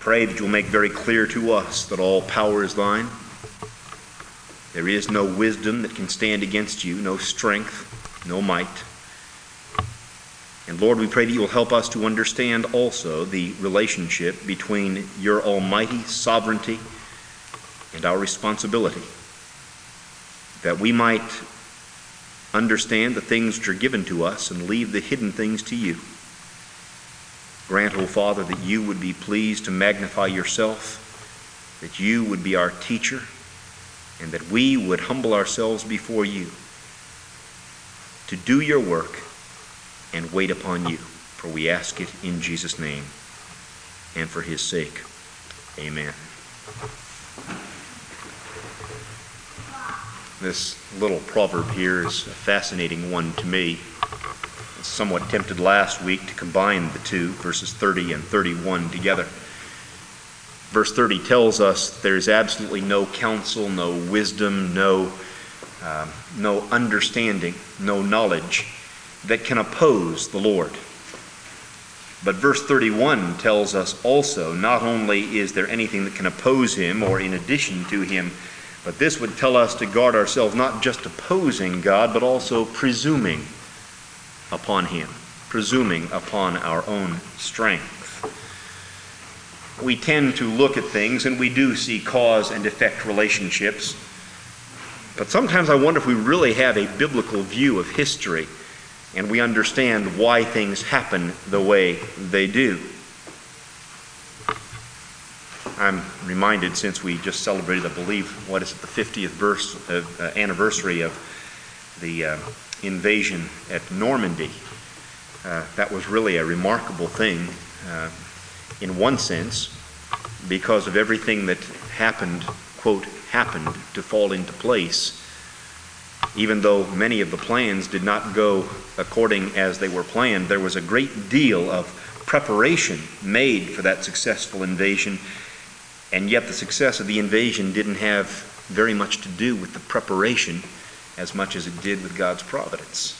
pray that you'll make very clear to us that all power is thine. There is no wisdom that can stand against you, no strength, no might. And Lord, we pray that you will help us to understand also the relationship between your almighty sovereignty and our responsibility, that we might understand the things which are given to us and leave the hidden things to you. Grant, O Father, that you would be pleased to magnify yourself, that you would be our teacher, and that we would humble ourselves before you to do your work and wait upon you. For we ask it in Jesus' name and for his sake. Amen. This little proverb here is a fascinating one to me. I was somewhat tempted last week to combine the two, verses 30 and 31 together. Verse 30 tells us there is absolutely no counsel, no wisdom, no understanding, no knowledge that can oppose the Lord. But verse 31 tells us also not only is there anything that can oppose him or in addition to him, but this would tell us to guard ourselves not just opposing God, but also presuming upon him, presuming upon our own strength. We tend to look at things and we do see cause and effect relationships, but sometimes I wonder if we really have a biblical view of history and we understand why things happen the way they do. I'm reminded, since we just celebrated, I believe, the 50th anniversary of the invasion at Normandy. That was really a remarkable thing in one sense, because of everything that happened, quote, happened to fall into place. Even though many of the plans did not go according as they were planned, there was a great deal of preparation made for that successful invasion, and yet the success of the invasion didn't have very much to do with the preparation as much as it did with God's providence.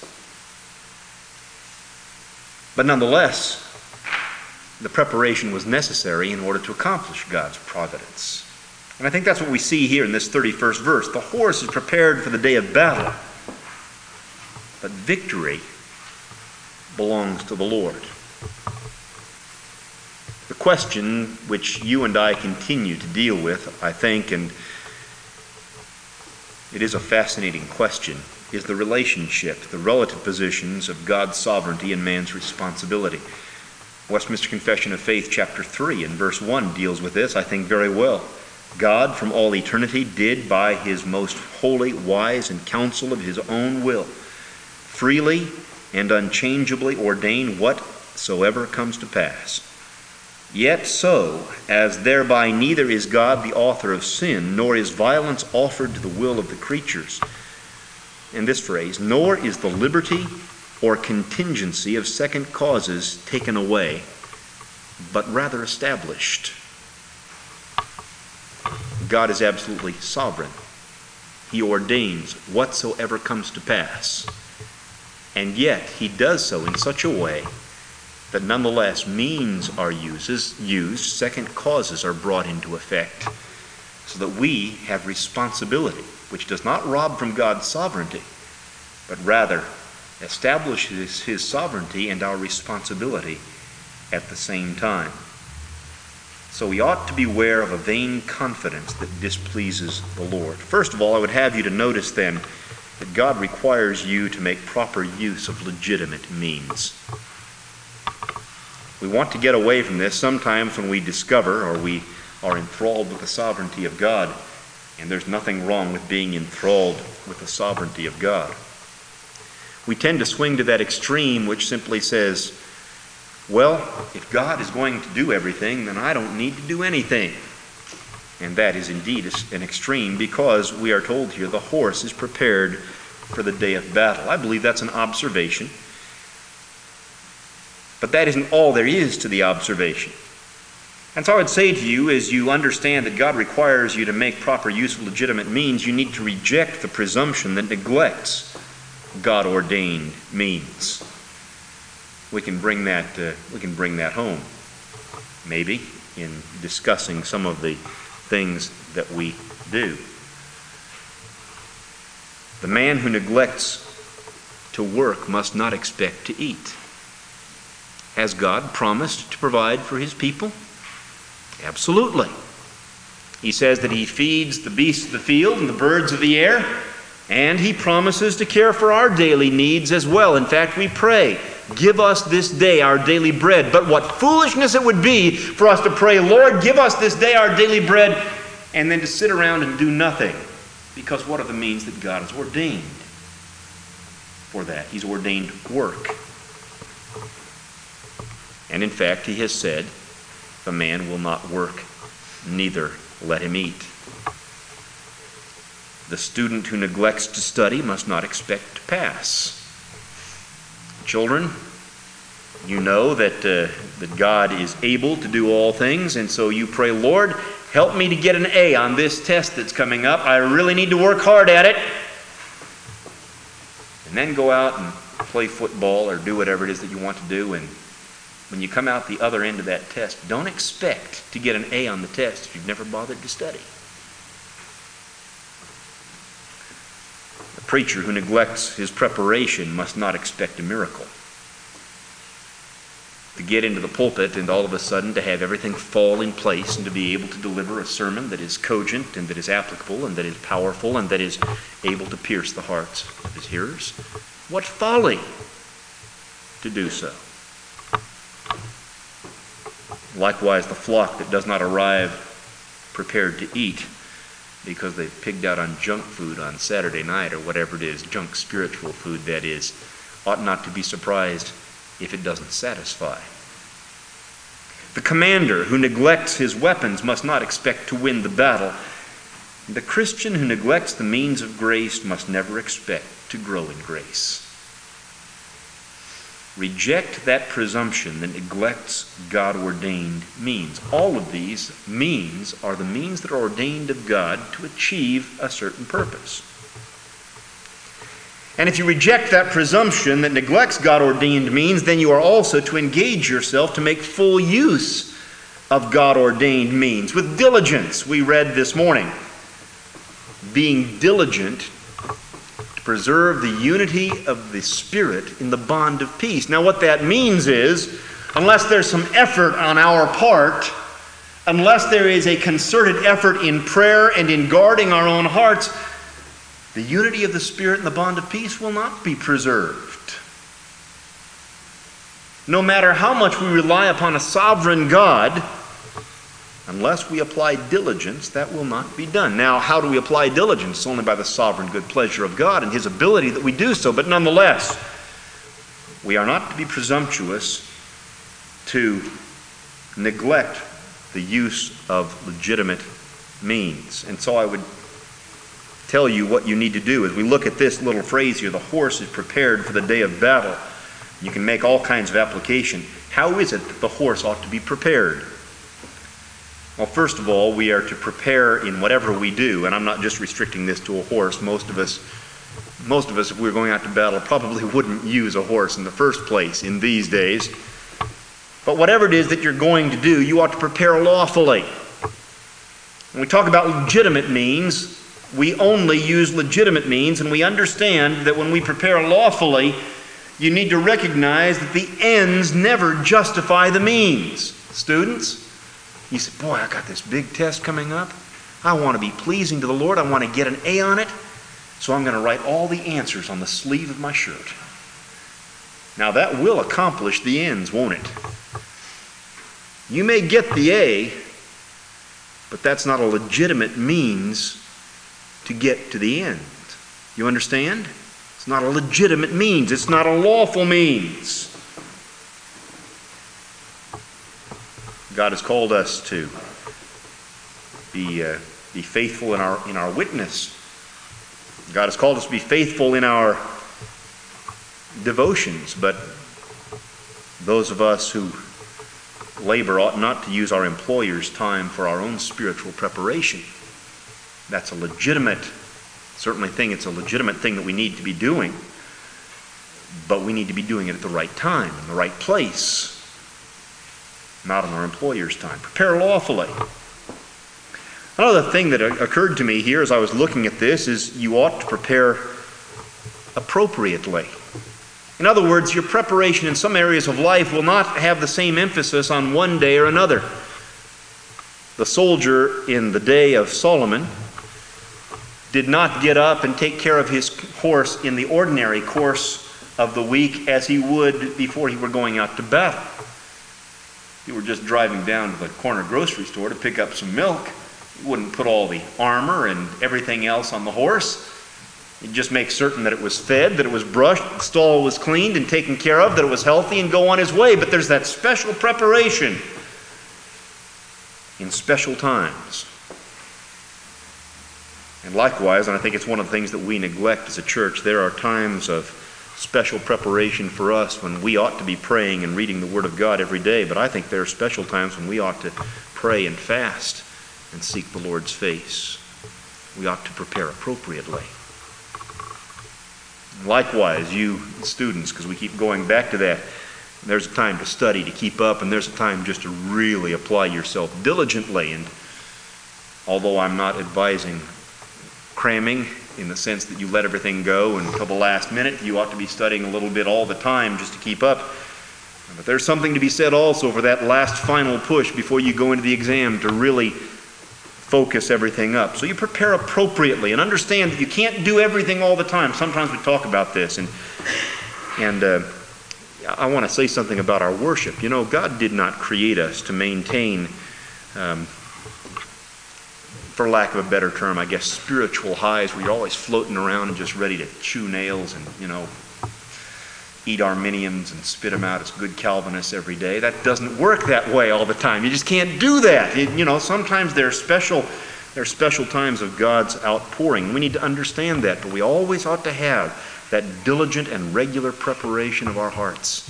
But nonetheless, the preparation was necessary in order to accomplish God's providence. And I think that's what we see here in this 31st verse. The horse is prepared for the day of battle, but victory belongs to the Lord. The question which you and I continue to deal with, I think, and it is a fascinating question, is the relationship, the relative positions of God's sovereignty and man's responsibility. Westminster Confession of Faith, chapter 3 and verse 1 deals with this, I think, very well. God, from all eternity, did by his most holy, wise, and counsel of his own will, freely and unchangeably ordain whatsoever comes to pass. Yet so, as thereby neither is God the author of sin, nor is violence offered to the will of the creatures. And this phrase, nor is the liberty or contingency of second causes taken away, but rather established. God is absolutely sovereign. He ordains whatsoever comes to pass. And yet he does so in such a way that nonetheless means are used, second causes are brought into effect, so that we have responsibility, which does not rob from God's sovereignty, but rather establishes his sovereignty and our responsibility at the same time. So we ought to beware of a vain confidence that displeases the Lord. First of all, I would have you to notice then that God requires you to make proper use of legitimate means. We want to get away from this sometimes when we discover or we are enthralled with the sovereignty of God, and there's nothing wrong with being enthralled with the sovereignty of God. We tend to swing to that extreme which simply says, well, if God is going to do everything, then I don't need to do anything. And that is indeed an extreme, because we are told here the horse is prepared for the day of battle. I believe that's an observation. But that isn't all there is to the observation. And so I would say to you, as you understand that God requires you to make proper use of legitimate means, you need to reject the presumption that neglects God-ordained means. We can bring that home. Maybe in discussing some of the things that we do. The man who neglects to work must not expect to eat. Has God promised to provide for his people? Absolutely. He says that he feeds the beasts of the field and the birds of the air, and he promises to care for our daily needs as well. In fact, we pray, give us this day our daily bread. But what foolishness it would be for us to pray, Lord, give us this day our daily bread, and then to sit around and do nothing. Because what are the means that God has ordained for that? He's ordained work. And in fact, he has said, if a man will not work, neither let him eat. The student who neglects to study must not expect to pass. Children, you know that God is able to do all things, and so you pray, Lord, help me to get an A on this test that's coming up. I really need to work hard at it. And then go out and play football or do whatever it is that you want to do. And when you come out the other end of that test, don't expect to get an A on the test if you've never bothered to study. A preacher who neglects his preparation must not expect a miracle. To get into the pulpit and all of a sudden to have everything fall in place and to be able to deliver a sermon that is cogent and that is applicable and that is powerful and that is able to pierce the hearts of his hearers. What folly to do so. Likewise, the flock that does not arrive prepared to eat because they've pigged out on junk food on Saturday night or whatever it is, junk spiritual food that is, ought not to be surprised if it doesn't satisfy. The commander who neglects his weapons must not expect to win the battle. The Christian who neglects the means of grace must never expect to grow in grace. Reject that presumption that neglects God-ordained means. All of these means are the means that are ordained of God to achieve a certain purpose. And if you reject that presumption that neglects God-ordained means, then you are also to engage yourself to make full use of God-ordained means with diligence. We read this morning, being diligent to preserve the unity of the Spirit in the bond of peace. Now what that means is, unless there's some effort on our part, unless there is a concerted effort in prayer and in guarding our own hearts, the unity of the Spirit and the bond of peace will not be preserved. No matter how much we rely upon a sovereign God, unless we apply diligence, that will not be done. Now, how do we apply diligence? Only by the sovereign good pleasure of God and His ability that we do so. But nonetheless, we are not to be presumptuous to neglect the use of legitimate means. And so I would tell you what you need to do as we look at this little phrase here, the horse is prepared for the day of battle. You can make all kinds of application. How is it that the horse ought to be prepared? Well, first of all, we are to prepare in whatever we do, and I'm not just restricting this to a horse. Most of us, if we were going out to battle, probably wouldn't use a horse in the first place in these days. But whatever it is that you're going to do, you ought to prepare lawfully. When we talk about legitimate means, we only use legitimate means, and we understand that when we prepare lawfully, you need to recognize that the ends never justify the means. Students, you say, boy, I got this big test coming up. I want to be pleasing to the Lord. I want to get an A on it. So I'm going to write all the answers on the sleeve of my shirt. Now that will accomplish the ends, won't it? You may get the A, but that's not a legitimate means to get to the end. You understand? It's not a legitimate means. It's not a lawful means. God has called us to be faithful in our witness. God has called us to be faithful in our devotions, but those of us who labor ought not to use our employer's time for our own spiritual preparation. That's a legitimate, certainly thing. It's a legitimate thing that we need to be doing, but we need to be doing it at the right time, in the right place. not on our employer's time. Prepare lawfully. Another thing that occurred to me here as I was looking at this is you ought to prepare appropriately. In other words, your preparation in some areas of life will not have the same emphasis on one day or another. The soldier in the day of Solomon did not get up and take care of his horse in the ordinary course of the week as he would before he were going out to battle. If you were just driving down to the corner grocery store to pick up some milk, you wouldn't put all the armor and everything else on the horse. You'd just make certain that it was fed, that it was brushed, the stall was cleaned and taken care of, that it was healthy, and go on his way. But there's that special preparation in special times. And likewise, and I think it's one of the things that we neglect as a church, there are times of special preparation for us when we ought to be praying and reading the Word of God every day. But I think there are special times when we ought to pray and fast and seek the Lord's face. We ought to prepare appropriately. Likewise, you students, because we keep going back to that, there's a time to study, to keep up, and there's a time just to really apply yourself diligently. And although I'm not advising cramming in the sense that you let everything go until the last minute, you ought to be studying a little bit all the time just to keep up. But there's something to be said also for that last final push before you go into the exam to really focus everything up. So you prepare appropriately and understand that you can't do everything all the time. Sometimes we talk about this, and I want to say something about our worship. You know, God did not create us to maintain, for lack of a better term, I guess, spiritual highs where you're always floating around and just ready to chew nails and, eat Arminians and spit them out as good Calvinists every day. That doesn't work that way all the time. You just can't do that. Sometimes there are special times of God's outpouring. We need to understand that, but we always ought to have that diligent and regular preparation of our hearts.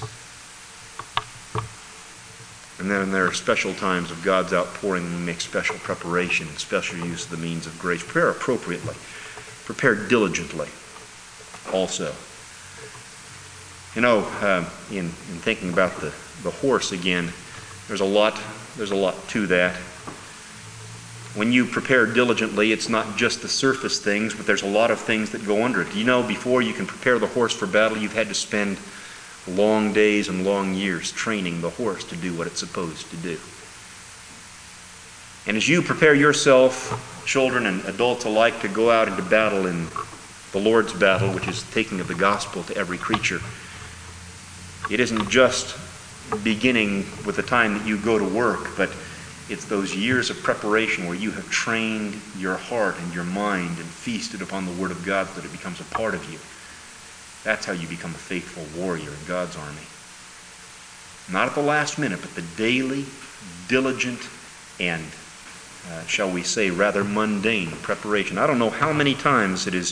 And then there are special times of God's outpouring when we make special preparation, special use of the means of grace. Prepare appropriately. Prepare diligently also. In thinking about the horse again, there's a lot to that. When you prepare diligently, it's not just the surface things, but there's a lot of things that go under it. Before you can prepare the horse for battle, you've had to spend long days and long years training the horse to do what it's supposed to do. And as you prepare yourself, children and adults alike, to go out into battle in the Lord's battle, which is taking of the gospel to every creature, it isn't just beginning with the time that you go to work, but it's those years of preparation where you have trained your heart and your mind and feasted upon the Word of God so that it becomes a part of you. That's how you become a faithful warrior in God's army. Not at the last minute, but the daily, diligent, and, shall we say, rather mundane preparation. I don't know how many times it is,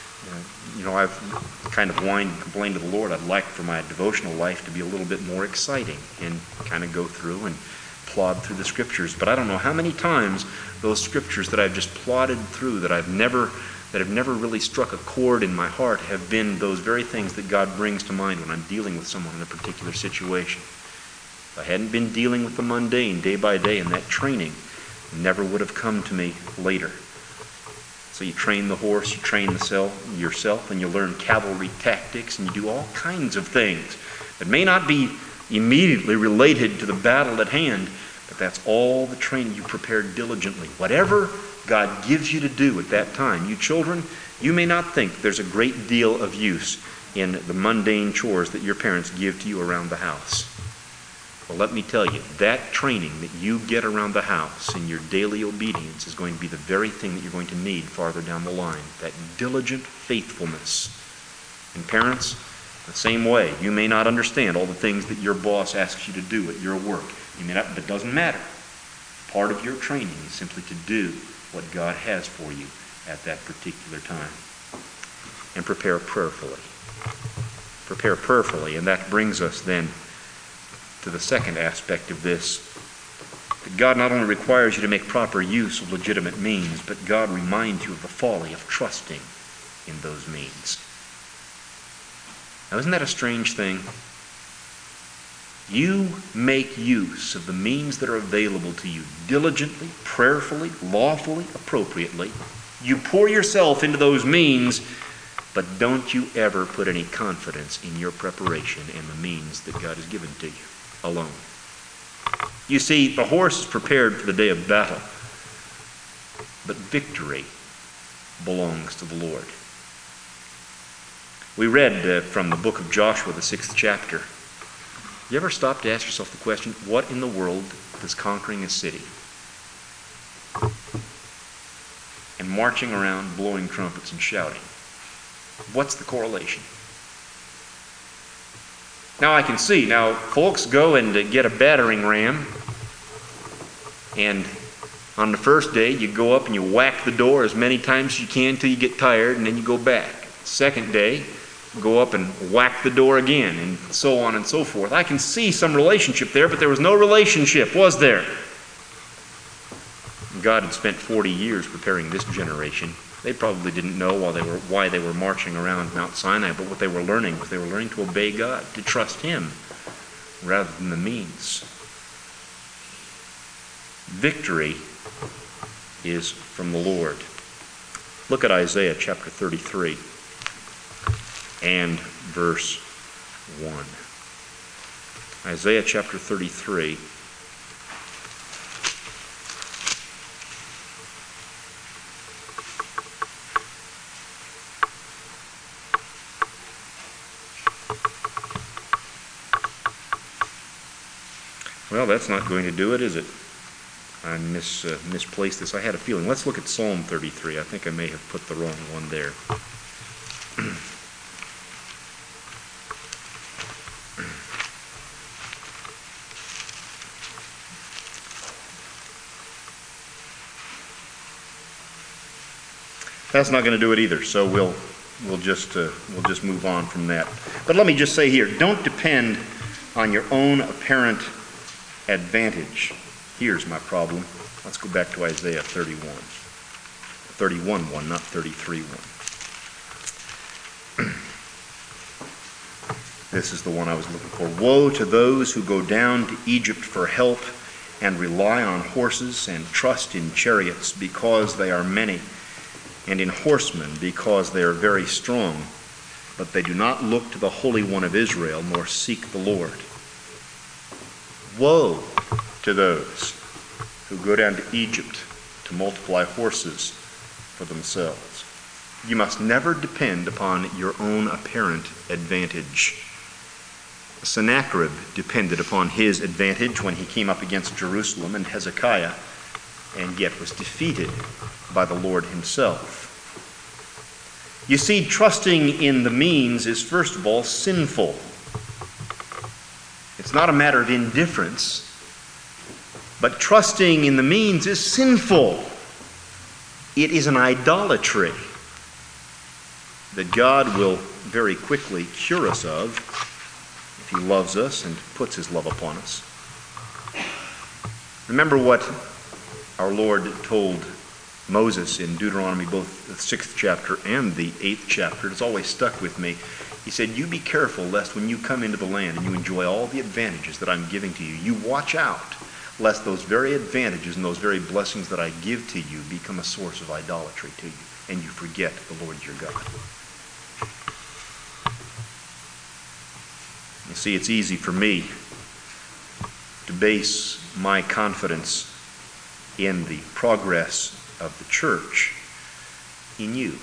I've kind of whined and complained to the Lord. I'd like for my devotional life to be a little bit more exciting and kind of go through and plod through the Scriptures. But I don't know how many times those Scriptures that I've just plodded through, that have never really struck a chord in my heart, have been those very things that God brings to mind when I'm dealing with someone in a particular situation. If I hadn't been dealing with the mundane day by day, and that training never would have come to me later. So you train the horse, you train yourself, and you learn cavalry tactics, and you do all kinds of things that may not be immediately related to the battle at hand, but that's all the training you prepared diligently. Whatever God gives you to do at that time. You children, you may not think there's a great deal of use in the mundane chores that your parents give to you around the house. Well, let me tell you, that training that you get around the house in your daily obedience is going to be the very thing that you're going to need farther down the line. That diligent faithfulness. And parents, the same way, you may not understand all the things that your boss asks you to do at your work. You may not, but it doesn't matter. Part of your training is simply to do what God has for you at that particular time. And prepare prayerfully. Prepare prayerfully, and that brings us then to the second aspect of this. That God not only requires you to make proper use of legitimate means, but God reminds you of the folly of trusting in those means. Now, isn't that a strange thing? You make use of the means that are available to you diligently, prayerfully, lawfully, appropriately. You pour yourself into those means, but don't you ever put any confidence in your preparation and the means that God has given to you alone. You see, the horse is prepared for the day of battle, but victory belongs to the Lord. We read from the book of Joshua, the 6th chapter. You ever stop to ask yourself the question, what in the world does conquering a city and marching around, blowing trumpets and shouting, what's the correlation? Now I can see, folks go and get a battering ram, and on the first day you go up and you whack the door as many times as you can until you get tired, and then you go back. Second day, go up and whack the door again, and so on and so forth. I can see some relationship there, but there was no relationship, was there? God had spent 40 years preparing this generation. They probably didn't know why they were marching around Mount Sinai, but what they were learning was they were learning to obey God, to trust Him rather than the means. Victory is from the Lord. Look at Isaiah chapter 33 and verse 1. Isaiah chapter 33. Well, that's not going to do it, is it? I misplaced this. I had a feeling. Let's look at Psalm 33. I think I may have put the wrong one there. That's not going to do it either, so we'll just move on from that. But let me just say here, don't depend on your own apparent advantage. Here's my problem. Let's go back to Isaiah 31. 31:1, not 33:1. This is the one I was looking for. Woe to those who go down to Egypt for help and rely on horses and trust in chariots because they are many, and in horsemen because they are very strong, but they do not look to the Holy One of Israel nor seek the Lord. Woe to those who go down to Egypt to multiply horses for themselves. You must never depend upon your own apparent advantage. Sennacherib depended upon his advantage when he came up against Jerusalem and Hezekiah, and yet was defeated by the Lord Himself. You see, trusting in the means is, first of all, sinful. It's not a matter of indifference, but trusting in the means is sinful. It is an idolatry that God will very quickly cure us of if He loves us and puts His love upon us. Remember what our Lord told Moses in Deuteronomy, both the 6th chapter and the 8th chapter. It's always stuck with me. He said, you be careful lest when you come into the land and you enjoy all the advantages that I'm giving to you, you watch out lest those very advantages and those very blessings that I give to you become a source of idolatry to you, and you forget the Lord your God. You see, it's easy for me to base my confidence in the progress of the church in you.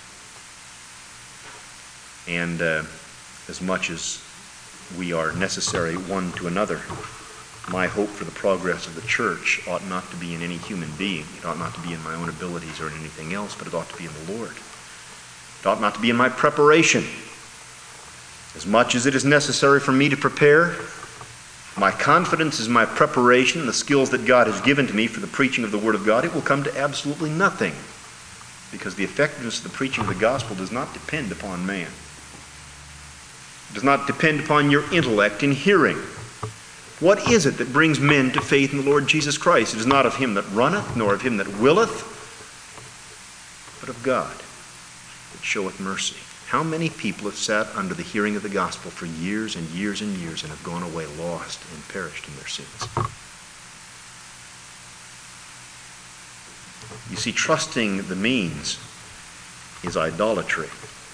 And as much as we are necessary one to another, my hope for the progress of the church ought not to be in any human being. It ought not to be in my own abilities or in anything else, but it ought to be in the Lord. It ought not to be in my preparation. As much as it is necessary for me to prepare, my confidence is my preparation and the skills that God has given to me for the preaching of the Word of God. It will come to absolutely nothing, because the effectiveness of the preaching of the gospel does not depend upon man. It does not depend upon your intellect in hearing. What is it that brings men to faith in the Lord Jesus Christ? It is not of him that runneth, nor of him that willeth, but of God that showeth mercy. How many people have sat under the hearing of the gospel for years and years and years and have gone away lost and perished in their sins? You see, trusting the means is idolatry.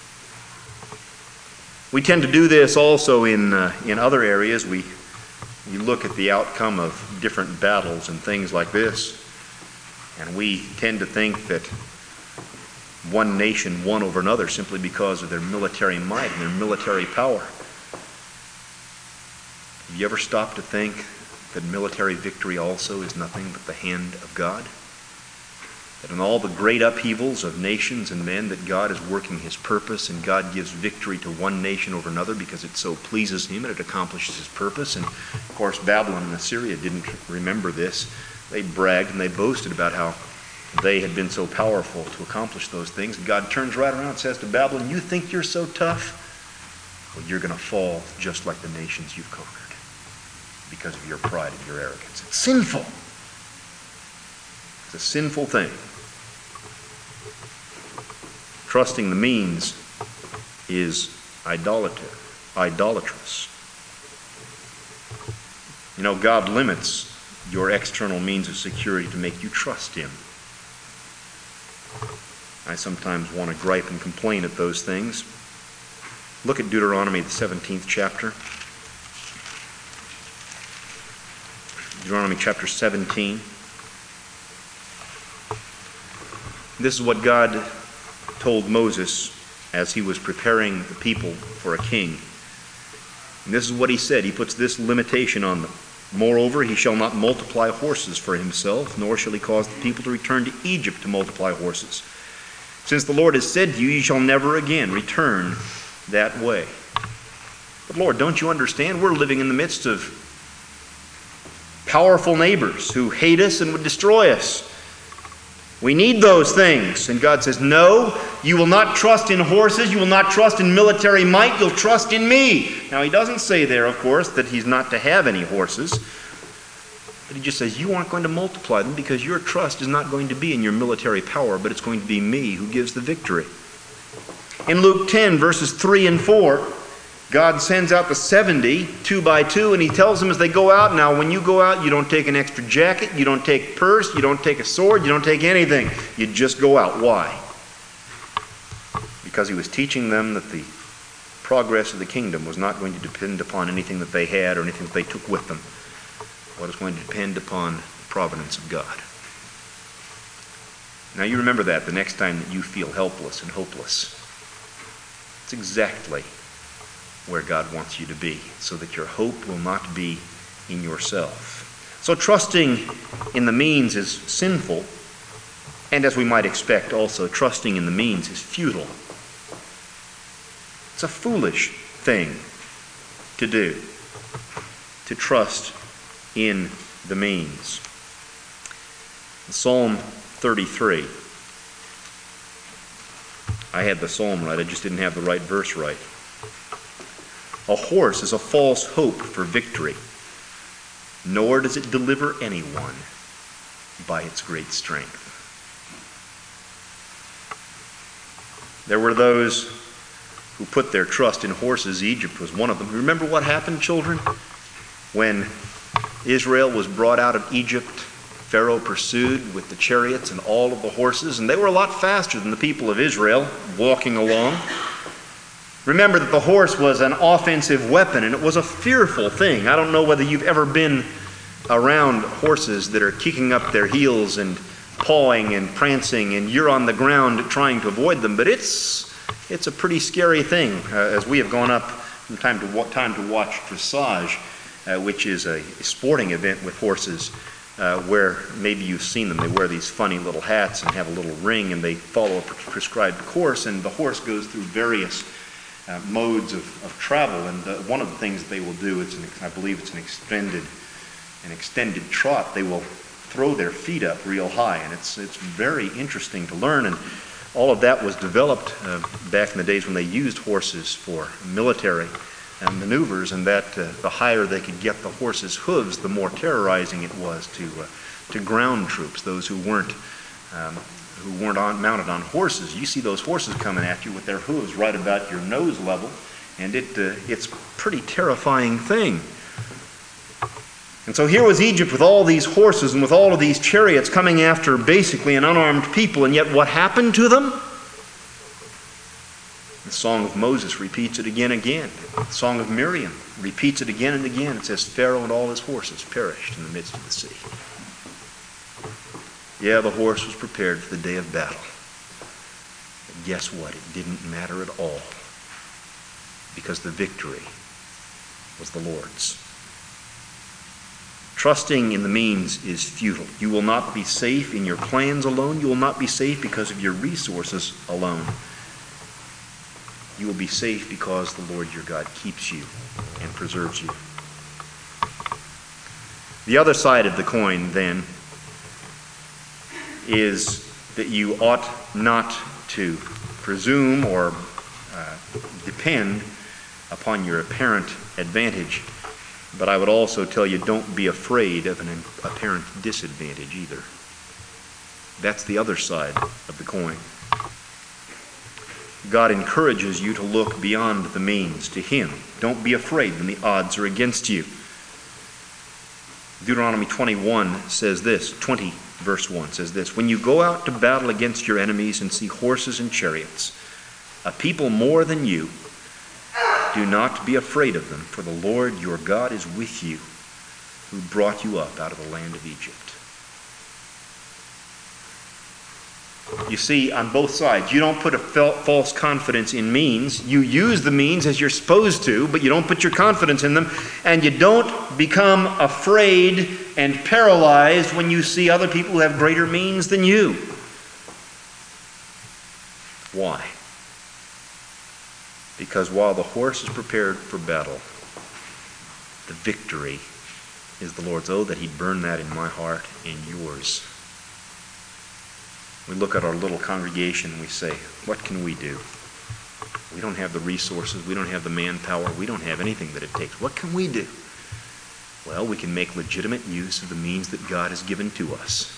We tend to do this also in other areas. We look at the outcome of different battles and things like this, and we tend to think that one nation won over another simply because of their military might and their military power. Have you ever stopped to think that military victory also is nothing but the hand of God? That in all the great upheavals of nations and men, that God is working His purpose, and God gives victory to one nation over another because it so pleases Him and it accomplishes His purpose. And of course, Babylon and Assyria didn't remember this. They bragged and they boasted about how they had been so powerful to accomplish those things. And God turns right around and says to Babylon, "You think you're so tough? Well, you're going to fall just like the nations you've conquered because of your pride and your arrogance." It's sinful. It's a sinful thing. Trusting the means is idolatrous. You know, God limits your external means of security to make you trust Him. I sometimes want to gripe and complain at those things. Look at Deuteronomy, the 17th chapter. Deuteronomy chapter 17. This is what God told Moses as he was preparing the people for a king. And this is what He said. He puts this limitation on them. "Moreover, he shall not multiply horses for himself, nor shall he cause the people to return to Egypt to multiply horses. Since the Lord has said to you, you shall never again return that way." But Lord, don't you understand? We're living in the midst of powerful neighbors who hate us and would destroy us. We need those things. And God says, "No, you will not trust in horses. You will not trust in military might. You'll trust in me." Now, He doesn't say there, of course, that He's not to have any horses. But He just says, you aren't going to multiply them because your trust is not going to be in your military power, but it's going to be me who gives the victory. In Luke 10, verses 3 and 4, God sends out the 70, 2 by 2, and He tells them as they go out, "Now when you go out, you don't take an extra jacket, you don't take a purse, you don't take a sword, you don't take anything. You just go out." Why? Because He was teaching them that the progress of the kingdom was not going to depend upon anything that they had or anything that they took with them. What is going to depend upon the providence of God. Now you remember that the next time that you feel helpless and hopeless. It's exactly where God wants you to be, so that your hope will not be in yourself. So trusting in the means is sinful, and as we might expect also, trusting in the means is futile. It's a foolish thing to do, to trust in the means. Psalm 33. I had the psalm right, I just didn't have the right verse right. "A horse is a false hope for victory, nor does it deliver anyone by its great strength." There were those who put their trust in horses. Egypt was one of them. Remember what happened, children? When Israel was brought out of Egypt, Pharaoh pursued with the chariots and all of the horses, and they were a lot faster than the people of Israel walking along. Remember that the horse was an offensive weapon, and it was a fearful thing. I don't know whether you've ever been around horses that are kicking up their heels and pawing and prancing, and you're on the ground trying to avoid them, but it's a pretty scary thing. As we have gone up from time to watch dressage, which is a sporting event with horses, where maybe you've seen them. They wear these funny little hats and have a little ring, and they follow a prescribed course, and the horse goes through various modes of travel. And one of the things that they will do, I believe it's an extended trot. They will throw their feet up real high, and it's very interesting to learn. And all of that was developed back in the days when they used horses for military maneuvers, and that the higher they could get the horse's hooves, the more terrorizing it was to ground troops, those who weren't who weren't mounted on horses. You see those horses coming at you with their hooves right about your nose level, and it's a pretty terrifying thing. And so here was Egypt with all these horses and with all of these chariots coming after basically an unarmed people, and yet what happened to them? The Song of Moses repeats it again and again. The Song of Miriam repeats it again and again. It says, Pharaoh and all his horses perished in the midst of the sea. Yeah, the horse was prepared for the day of battle. But guess what? It didn't matter at all, because the victory was the Lord's. Trusting in the means is futile. You will not be safe in your plans alone. You will not be safe because of your resources alone. You will be safe because the Lord your God keeps you and preserves you. The other side of the coin, then, is that you ought not to presume or depend upon your apparent advantage. But I would also tell you, don't be afraid of an apparent disadvantage either. That's the other side of the coin. God encourages you to look beyond the means to Him. Don't be afraid when the odds are against you. Deuteronomy 20 verse 1 says this, When you go out to battle against your enemies and see horses and chariots, a people more than you, do not be afraid of them, for the Lord your God is with you, who brought you up out of the land of Egypt. You see, on both sides, you don't put a false confidence in means. You use the means as you're supposed to, but you don't put your confidence in them, and you don't become afraid and paralyzed when you see other people who have greater means than you. Why? Because while the horse is prepared for battle, the victory is the Lord's. Oh, that He'd burn that in my heart and yours. We look at our little congregation and we say, what can we do? We don't have the resources. We don't have the manpower. We don't have anything that it takes. What can we do? Well, we can make legitimate use of the means that God has given to us.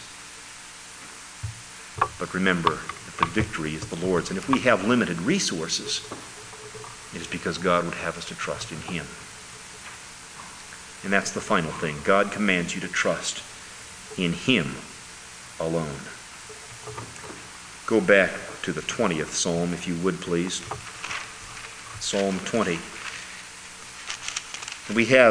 But remember that the victory is the Lord's. And if we have limited resources, it is because God would have us to trust in Him. And that's the final thing. God commands you to trust in Him alone. Go back to the 20th Psalm, if you would, please. Psalm 20. We have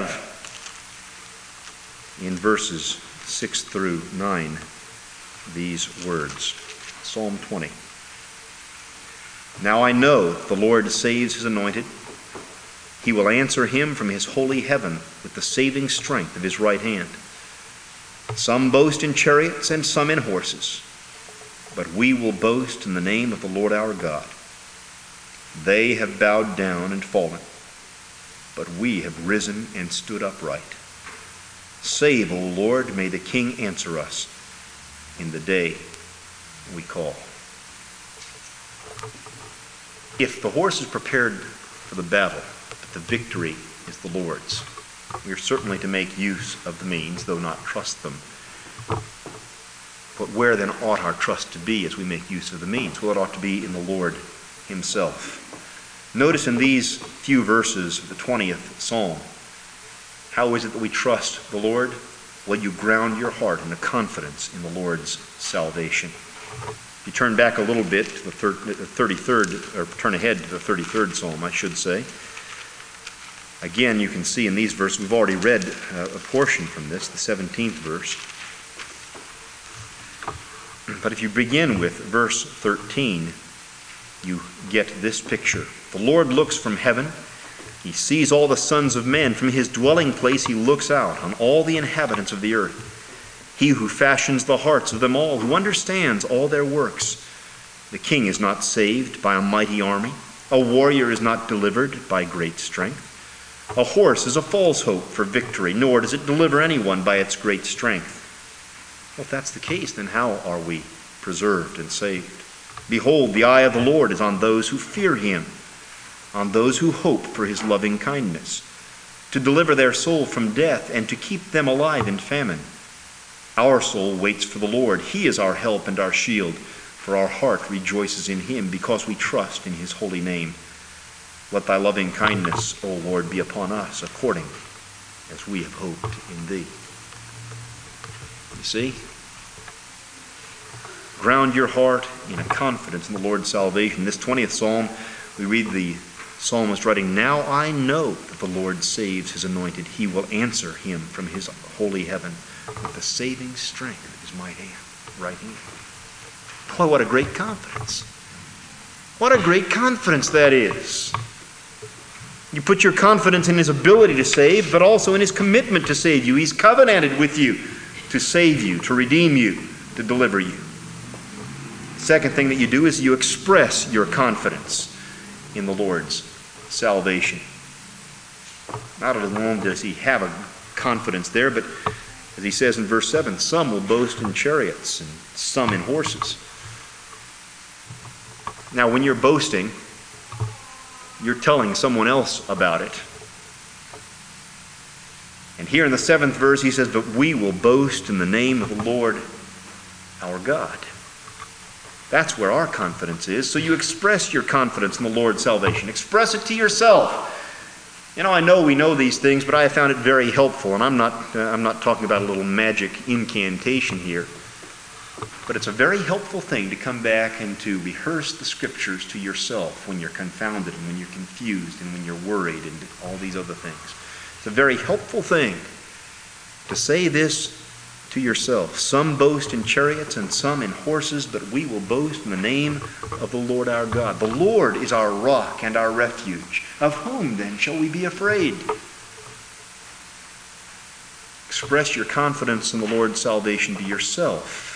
in verses 6 through 9 these words. Psalm 20. Now I know the Lord saves His anointed. He will answer him from His holy heaven with the saving strength of His right hand. Some boast in chariots and some in horses, but we will boast in the name of the Lord our God. They have bowed down and fallen, but we have risen and stood upright. Save, O Lord, may the King answer us in the day we call. If the horse is prepared for the battle, but the victory is the Lord's, we are certainly to make use of the means, though not trust them. But where then ought our trust to be as we make use of the means? Well, it ought to be in the Lord Himself. Notice in these few verses of the 20th Psalm, how is it that we trust the Lord? Well, you ground your heart in a confidence in the Lord's salvation. If you turn back a little bit to the 33rd, or turn ahead to the 33rd Psalm, I should say. Again, you can see in these verses, we've already read a portion from this, the 17th verse. But if you begin with verse 13, you get this picture. The Lord looks from heaven. He sees all the sons of men. From His dwelling place He looks out on all the inhabitants of the earth. He who fashions the hearts of them all, who understands all their works. The king is not saved by a mighty army. A warrior is not delivered by great strength. A horse is a false hope for victory, nor does it deliver anyone by its great strength. Well, if that's the case, then how are we preserved and saved? Behold, the eye of the Lord is on those who fear Him, on those who hope for His loving kindness, to deliver their soul from death and to keep them alive in famine. Our soul waits for the Lord. He is our help and our shield, for our heart rejoices in him because we trust in his holy name. Let thy loving kindness, O Lord, be upon us according as we have hoped in thee. You see? Ground your heart in a confidence in the Lord's salvation. This 20th Psalm, we read the psalmist writing, "Now I know that the Lord saves his anointed. He will answer him from his holy heaven with the saving strength of his right hand." Boy, what a great confidence. What a great confidence that is. You put your confidence in his ability to save, but also in his commitment to save you. He's covenanted with you to save you, to redeem you, to deliver you. Second thing that you do is you express your confidence in the Lord's salvation. Not alone does he have a confidence there, but as he says in verse 7, some will boast in chariots and some in horses. Now, when you're boasting, you're telling someone else about it. And here in the 7th verse he says, "But we will boast in the name of the Lord our God." That's where our confidence is. So you express your confidence in the Lord's salvation. Express it to yourself. I know we know these things, but I have found it very helpful. And I'm not talking about a little magic incantation here. But it's a very helpful thing to come back and to rehearse the Scriptures to yourself when you're confounded and when you're confused and when you're worried and all these other things. It's a very helpful thing to say this to yourself. Some boast in chariots and some in horses, but we will boast in the name of the Lord our God. The Lord is our rock and our refuge. Of whom then shall we be afraid? Express your confidence in the Lord's salvation to yourself.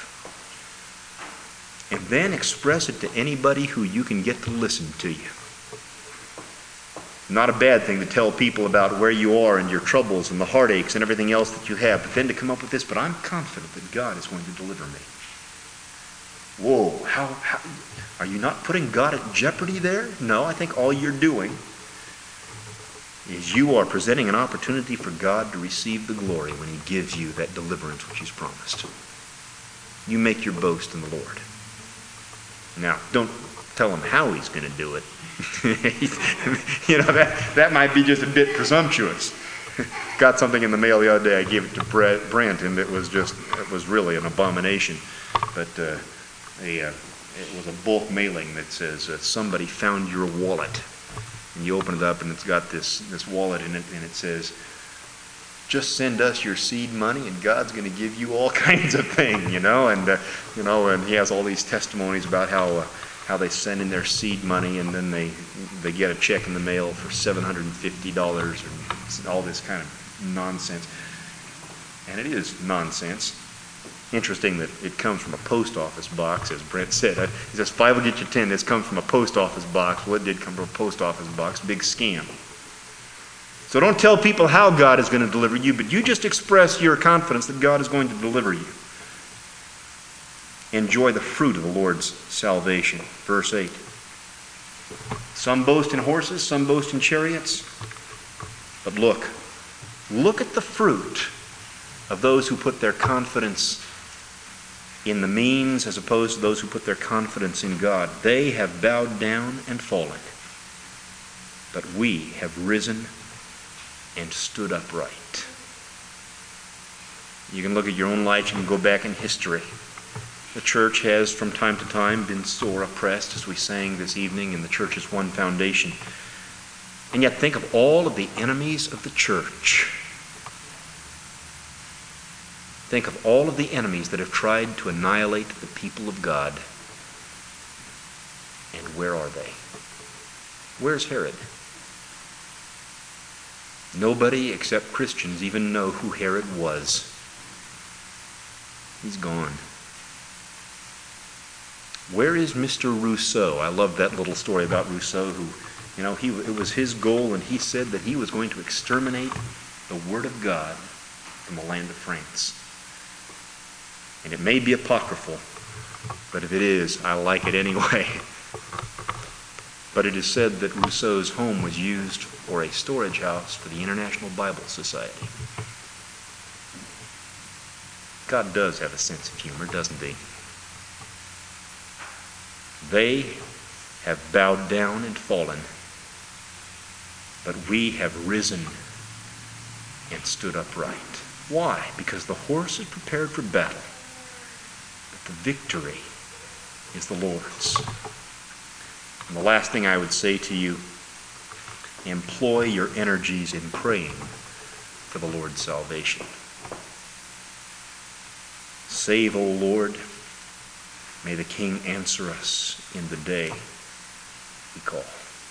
And then express it to anybody who you can get to listen to you. Not a bad thing to tell people about where you are and your troubles and the heartaches and everything else that you have, but then to come up with this, "But I'm confident that God is going to deliver me." Whoa, how are you not putting God at jeopardy there? No, I think all you're doing is you are presenting an opportunity for God to receive the glory when he gives you that deliverance which he's promised. You make your boast in the Lord. Now, don't tell him how he's going to do it. That might be just a bit presumptuous. Got something in the mail the other day. I gave it to Brent, and it was really an abomination. But it was a bulk mailing that says, "Somebody found your wallet." And you open it up, and it's got this wallet in it, and it says, "Just send us your seed money, and God's going to give you all kinds of things," And he has all these testimonies about how they send in their seed money, and then they get a check in the mail for $750 and all this kind of nonsense. And it is nonsense. Interesting that it comes from a post office box, as Brent said. He says, "5 will get you 10. This comes from a post office box." Well, it did come from a post office box. Big scam. So don't tell people how God is going to deliver you, but you just express your confidence that God is going to deliver you. Enjoy the fruit of the Lord's salvation. Verse 8. Some boast in horses, some boast in chariots. But look at the fruit of those who put their confidence in the means as opposed to those who put their confidence in God. They have bowed down and fallen, but we have risen and stood upright. You can look at your own life, you can go back in history. The church has from time to time been sore oppressed, as we sang this evening in the church's one foundation. And yet think of all of the enemies of the church. Think of all of the enemies that have tried to annihilate the people of God. And where are they? Where's Herod? Nobody except Christians even know who Herod was. He's gone. Where is Mr. Rousseau? I love that little story about Rousseau who, it was his goal, and he said that he was going to exterminate the Word of God from the land of France. And it may be apocryphal, but if it is, I like it anyway. But it is said that Rousseau's home was used for a storage house for the International Bible Society. God does have a sense of humor, doesn't he? They have bowed down and fallen, but we have risen and stood upright. Why? Because the horse is prepared for battle, but the victory is the Lord's. And the last thing I would say to you, employ your energies in praying for the Lord's salvation. Save, O Lord. May the King answer us in the day we call.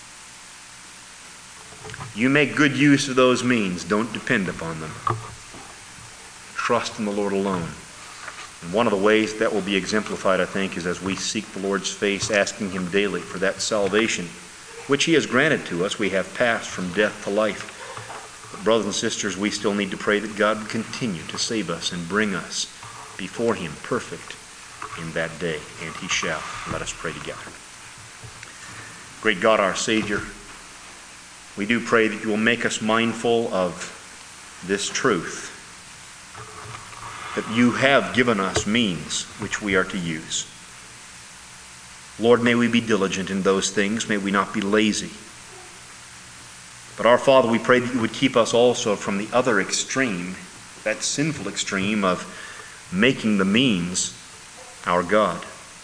You make good use of those means. Don't depend upon them. Trust in the Lord alone. And one of the ways that will be exemplified, I think, is as we seek the Lord's face, asking Him daily for that salvation, which He has granted to us. We have passed from death to life. But brothers and sisters, we still need to pray that God would continue to save us and bring us before Him perfect in that day, and He shall. Let us pray together. Great God, our Savior, we do pray that You will make us mindful of this truth, that You have given us means which we are to use. Lord, may we be diligent in those things. May we not be lazy. But our Father, we pray that You would keep us also from the other extreme, that sinful extreme of making the means our God.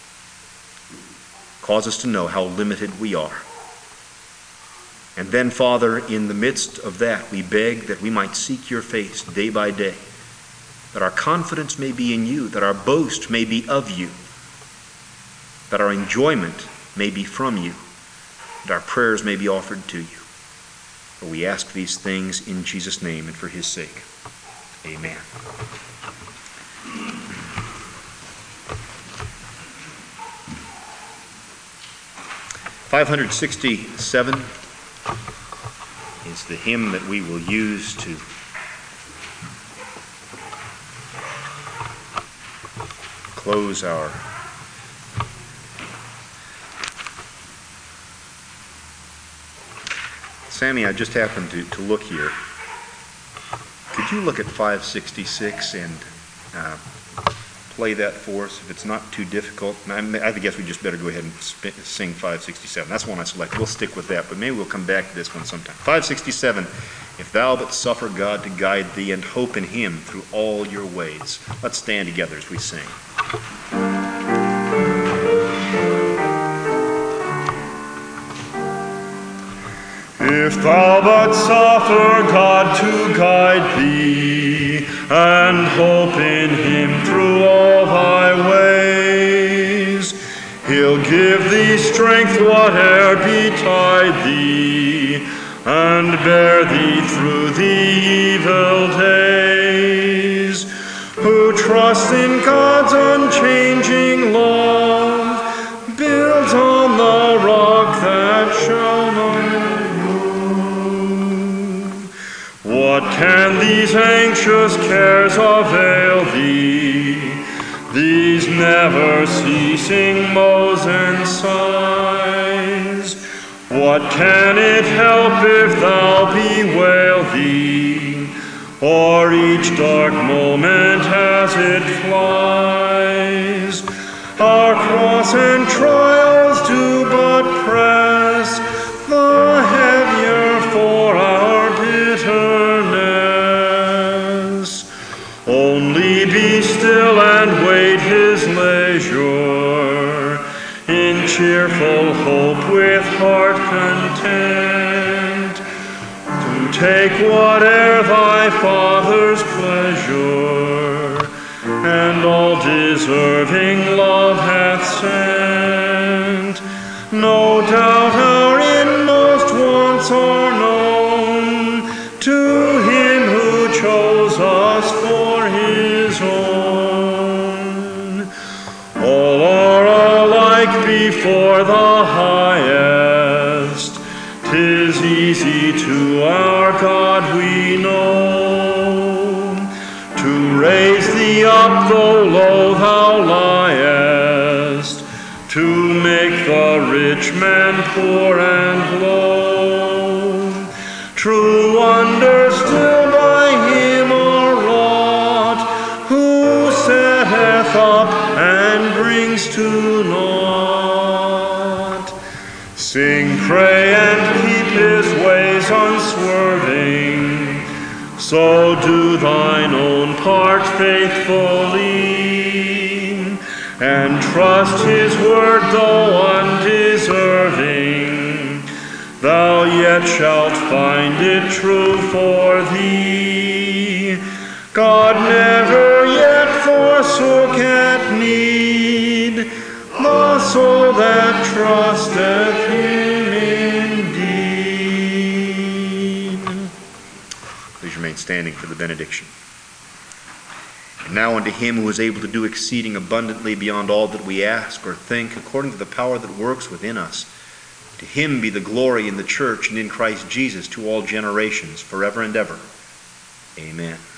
Cause us to know how limited we are. And then, Father, in the midst of that, we beg that we might seek Your face day by day, that our confidence may be in You, that our boast may be of You, that our enjoyment may be from You, that our prayers may be offered to You. For we ask these things in Jesus' name and for His sake. Amen. 567 is the hymn that we will use to close our Sammy, I just happened to look here. Could you look at 566 and play that for us if it's not too difficult? I guess we just better go ahead and sing 567. That's the one I selected. We'll stick with that, but maybe we'll come back to this one sometime. 567, if thou but suffer God to guide thee and hope in Him through all your ways. Let's stand together as we sing. If thou but suffer God to guide thee, and hope in Him through all thy ways, He'll give thee strength whate'er betide thee, and bear thee through the evil days. Who trust in God's unchanging love, build on the rock that shall not move. What can these anxious cares avail thee, these never-ceasing moans and sighs? What can it help if thou bewail thee, or each dark moment as it flies? Our cross and trials do but press the heavier for our bitterness. Only be still and wait His leisure, in cheerful hope with heart content, to take whate'er thy Father's pleasure, and all deserving love hath sent. No doubt our inmost wants are known to Him who chose us for His own. All are alike before the highest. 'Tis easy to our God we know, to raise thee up though low thou liest, to make the rich man poor and low. True wonders still by Him are wrought, who up and brings to naught. Sing, pray, and keep his ways unswerving. So do thine own part faithfully, and trust his word though undeserving. Thou yet shalt find it true for thee. God never yet forsook at need the soul that trusteth him indeed. Please remain standing for the benediction. And now unto him who is able to do exceeding abundantly beyond all that we ask or think, according to the power that works within us, to him be the glory in the church and in Christ Jesus to all generations, forever and ever. Amen.